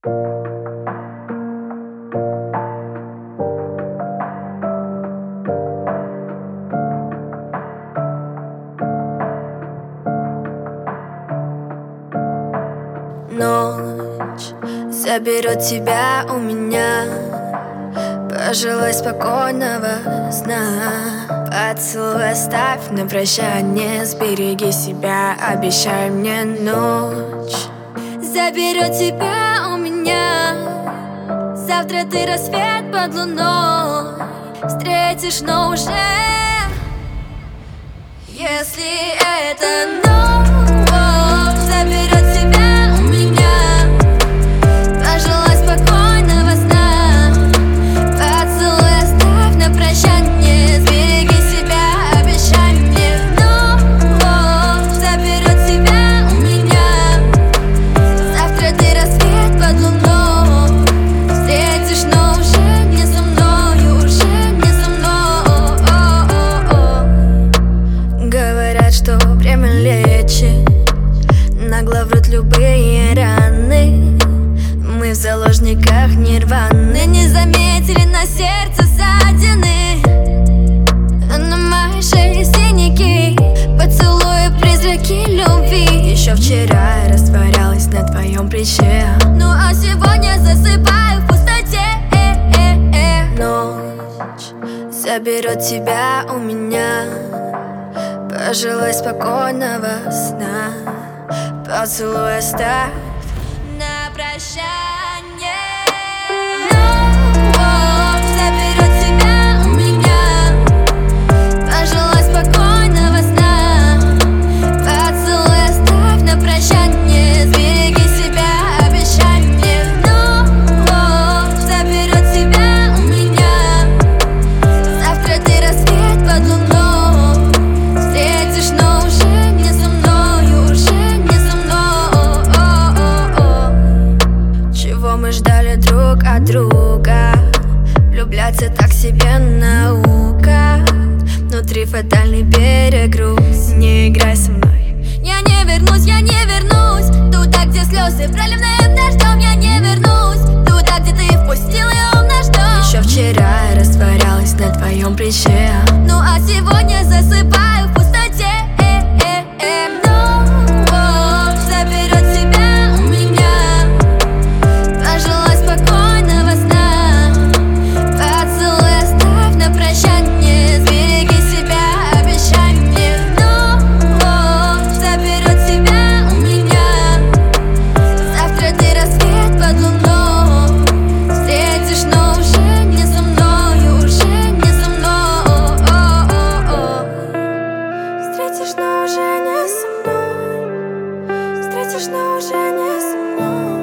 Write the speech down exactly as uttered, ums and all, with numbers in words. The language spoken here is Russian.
Ночь заберет тебя у меня. Пожелай спокойного сна. Поцелуй оставь на прощание. Сбереги себя, обещай мне. Ночь заберет тебя у меня. Завтра ты рассвет под луной встретишь, но уже если это ночь заберет тебя у меня. Пожелай спокойного сна. Поцелуй оставь на прощание. Сбереги себя, обещай мне. Ночь заберет тебя у меня. Завтра ты рассвет под луной встретишь, но уже не со мной, уже не со мной. Говорят, что время лечит, нагло врут любые раны. Мы в заложниках нирваны. Не заметили на сердце ссадины, а на моей шее синяки. Поцелуи, призраки любви. Еще вчера я растворялась на твоем плече, ну а сегодня засыпаю в пустоте. Ночь заберет тебя у меня. Пожелай спокойного сна. Поцелуй оставь на прощание. Ночь заберет тебя у меня. Пожелай спокойного сна. Поцелуй оставь на прощание. Сбереги себя, обещай мне. Ночь заберет тебя у меня. Завтра ты рассвет под луной встретишь, но уже не со мной, уже не со мной. Чего мы ждали друг от друга? Влюбляться так себе наука. Внутри фатальный перегруз. Не играй со мной. Я не вернусь, я не вернусь туда, где слезы проливным дождем. Я не вернусь туда, где ты впустил ее в наш дом. Еще вчера я растворялась на твоем плече, ну а сегодня засыпаю в пустоте. Ночь заберет тебя у меня. Пожелай спокойного сна. Поцелуй оставь на прощание. Сбереги себя, обещай мне. Ночь заберет тебя у меня. Завтра ты рассвет под луной встретишь, но уже не со мной, уже не со мной. Встретишь, но уже не со мной. Встретишь, но уже не со мной.